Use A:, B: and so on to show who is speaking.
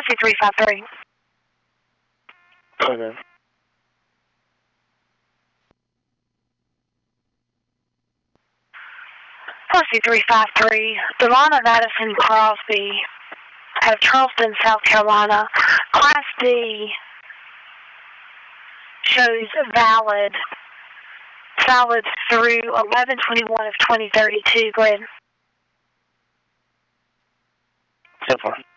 A: Pussy 353.
B: Okay.
A: Pussy 353. Delana Madison Crosby of Charleston, South Carolina. Class D shows valid through 11/21 of 2032. Go ahead.
B: So far.